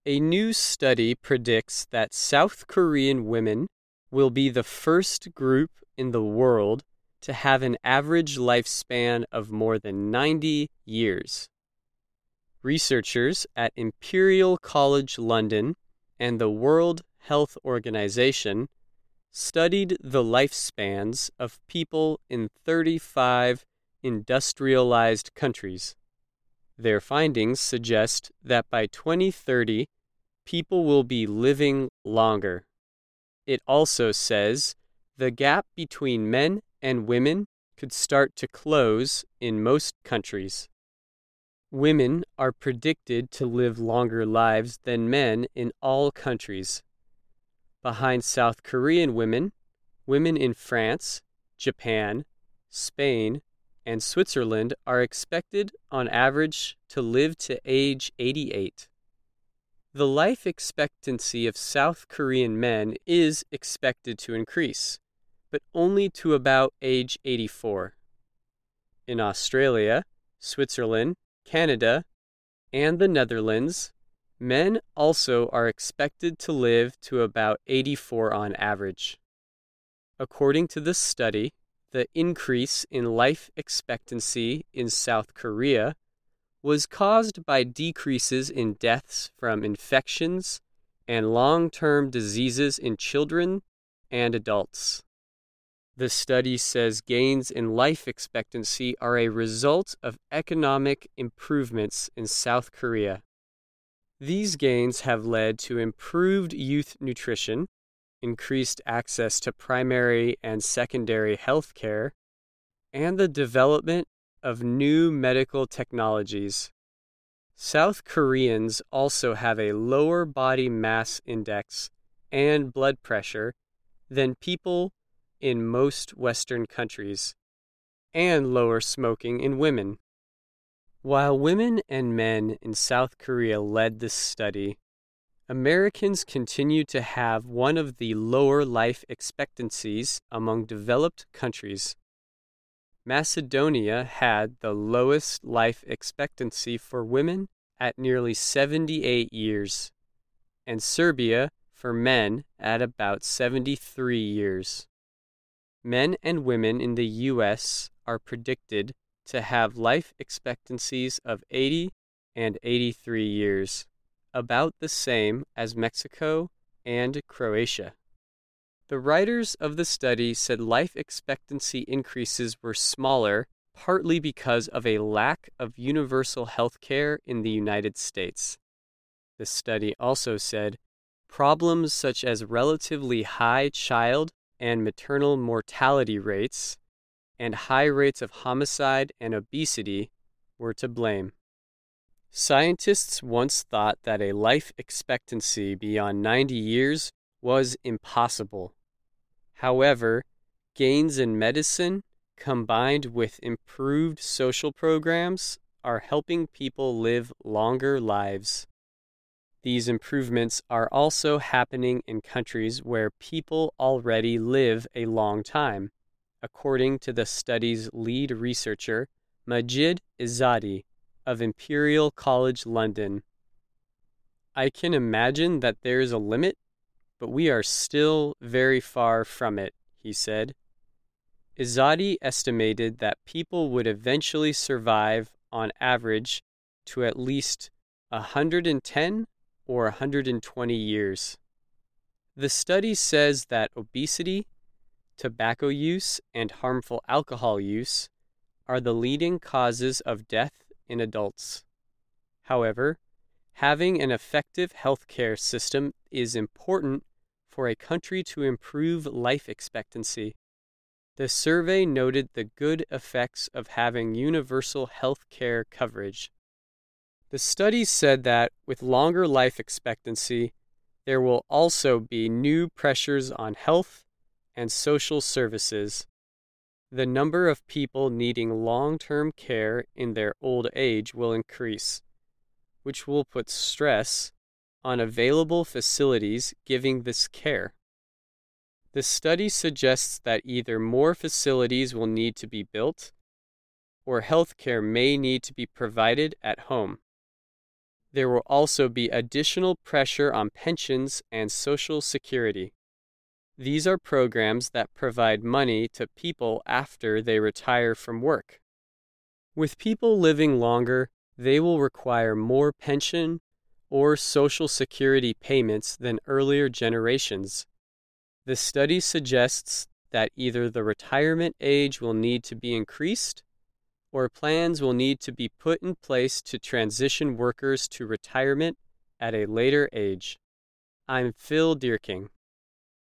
A new study predicts that South Korean women will be the first group in the world to have an average lifespan of more than 90 years. Researchers at Imperial College London and the World Health Organization studied the lifespans of people in 35 industrialized countries. Their findings suggest that by 2030, people will be living longer. It also says the gap between men and women could start to close in most countries. Women are predicted to live longer lives than men in all countries. Behind South Korean women, women in France, Japan, Spain, and Switzerland are expected, on average, to live to age 88. The life expectancy of South Korean men is expected to increase, but only to about age 84. In Australia, Switzerland, Canada, and the Netherlands, men also are expected to live to about 84 on average. According to this study, the increase in life expectancy in South Korea was caused by decreases in deaths from infections and long-term diseases in children and adults. The study says gains in life expectancy are a result of economic improvements in South Korea. These gains have led to improved youth nutrition, increased access to primary and secondary health care, and the development of new medical technologies. South Koreans also have a lower body mass index and blood pressure than people in most Western countries, and lower smoking in women. While women and men in South Korea led this study, Americans continue to have one of the lower life expectancies among developed countries. Macedonia had the lowest life expectancy for women at nearly 78 years, and Serbia for men at about 73 years. Men and women in the U.S. are predicted to have life expectancies of 80 and 83 years, about the same as Mexico and Croatia. The writers of the study said life expectancy increases were smaller, partly because of a lack of universal health care in the United States. The study also said problems such as relatively high child and maternal mortality rates and high rates of homicide and obesity were to blame. Scientists once thought that a life expectancy beyond 90 years was impossible. However, gains in medicine combined with improved social programs are helping people live longer lives. These improvements are also happening in countries where people already live a long time, according to the study's lead researcher, Majid Izzati of Imperial College London. I can imagine that there is a limit, but we are still very far from it, he said. Izzati estimated that people would eventually survive on average to at least 110 or 120 years. The study says that obesity, tobacco use, and harmful alcohol use are the leading causes of death in adults. However, having an effective healthcare system is important for a country to improve life expectancy. The survey noted the good effects of having universal health care coverage. The study said that with longer life expectancy, there will also be new pressures on health and social services. The number of people needing long-term care in their old age will increase, which will put stress on available facilities giving this care. The study suggests that either more facilities will need to be built or health care may need to be provided at home. There will also be additional pressure on pensions and Social Security. These are programs that provide money to people after they retire from work. With people living longer, they will require more pension or Social Security payments than earlier generations. The study suggests that either the retirement age will need to be increased or plans will need to be put in place to transition workers to retirement at a later age. I'm Phil Deerking.